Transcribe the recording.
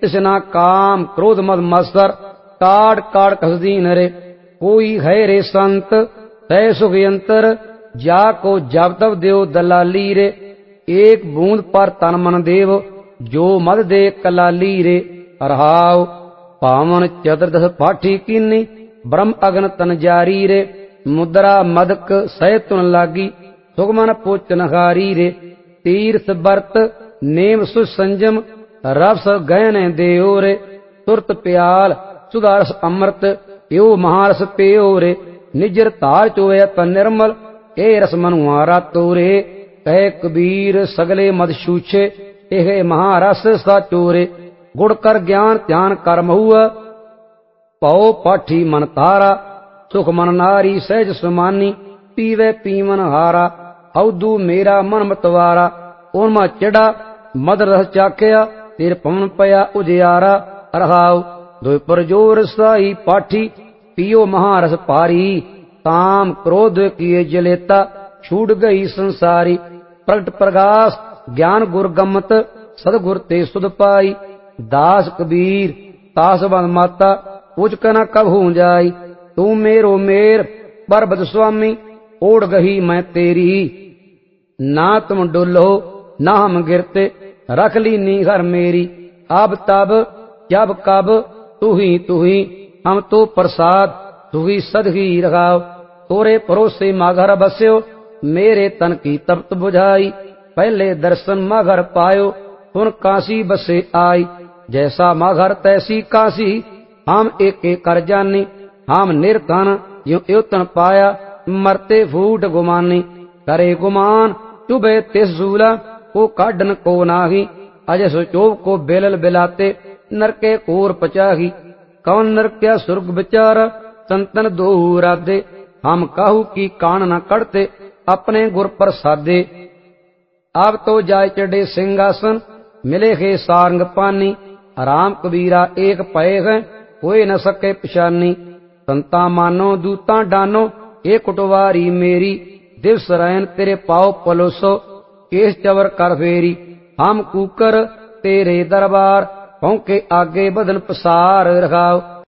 तिसना काम क्रोध मद मत्सर काट काट कसदीन रे। कोई है रे संत तय सुख यंत्र जाको जब तब देव दलाली रे। एक बूंद पर तन मन देव जो मद दे कलाली रे। रहाव पावन चतुर्दश पाठी कीनी ब्रह्म अग्न तन जारी रे। मुद्रा मदक सह तुन लागी सुगमन पोचन हारी रे। तीर्थ बरत नेम सुसंजम रस गहन देओ रे। तुरत प्याल सुधारस अमृत यो महारस पेयो रे। निजर तार चोय तन निर्मल ए रस मनुआरा तोरे। कह कबीर सगले मद छूछे एह महारस साचो रे। गुड़ कर ज्ञान ध्यान कर महुआ पौ पाठी मन तारा। सुख मन नारी सहज सुमानी पीवे पीवन हारा। अवधु मेरा मन मतवारा ओनमा चिड़ा मद रस चाख्या तेरे पवन पया उजियारा। रहाव दो पर जोर साई पाठी पियो महारस पारी। काम क्रोध किए जलेता छूट गई संसारी। प्रगट प्रकाश ज्ञान गुर गमत सदगुर ते सुध पाई। दास कबीर तासबंद माता उचक न कब हो जाई। तू मेरो मेर बरबद स्वामी ओढ़ गही मैं तेरी। ना तुम डुल्लो ना हम गिरते रख ली नी घर मेरी। अब तब जब कब तू ही हम तो प्रसाद तू ही सद ही रखाओ। तोरे परोसे माघर बस्यो मेरे तन की तप्त बुझाई। पहले दर्शन माघर पायो सुन काशी बसे आई। जैसा माघर तैसी काशी हम एक एक कर जानी। हम निर्धन यो योतन पाया मरते फूट गुमानी। करे गुमान चुभे तिस झूला को काढ़न को नाही। अजय सुचोभ को बेलल बिलाते नरके कोर पचाही। कौन नरक्या सुर्ग बिचारा संतन दो राधे। हम काहू की कान न कड़ते अपने गुर प्रसादे। अब तो जाय चढ़े सिंहासन मिले है सारंग पानी। राम कबीरा एक पए है कोई न सके पिछानी। संता मानो दूता डानो ए कुटवारी मेरी। दिवस रैन तेरे पाओ पलोसो केस चवर कर फेरी। हम कूकर तेरे दरबार पौके आगे बदन पसार रखाओ।